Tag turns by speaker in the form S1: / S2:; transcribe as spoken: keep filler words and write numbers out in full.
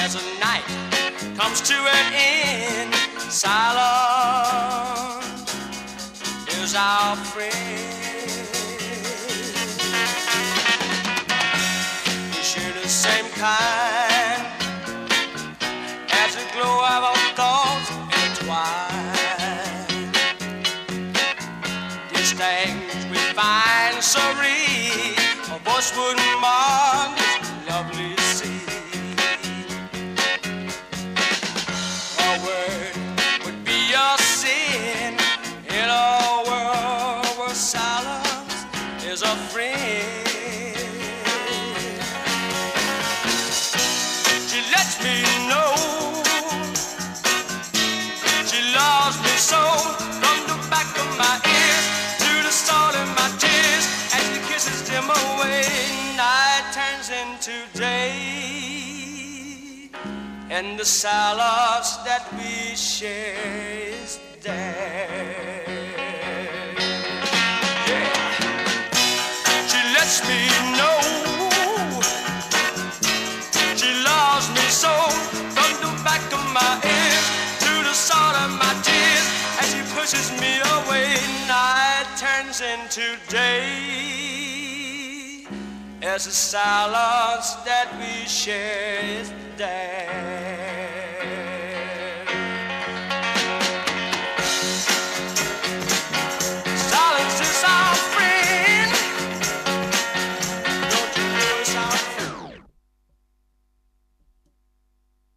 S1: as a night comes to an end, silence is our friend. We share the same kind as the glow of our thoughts intertwine. These things we find so real, a voice wouldn't mark this lovely sea. A word would be a sin in a world where silence is a friend. She lets me know she loves me so, from the back of my ears to the salt in my tears. As she kisses them away, night turns into day, and the silence that we share is there. Yeah. She lets me know she loves me so, from the back of my ears to the salt of my tears. As she pushes me away, night turns into day, as the silence that we share is there.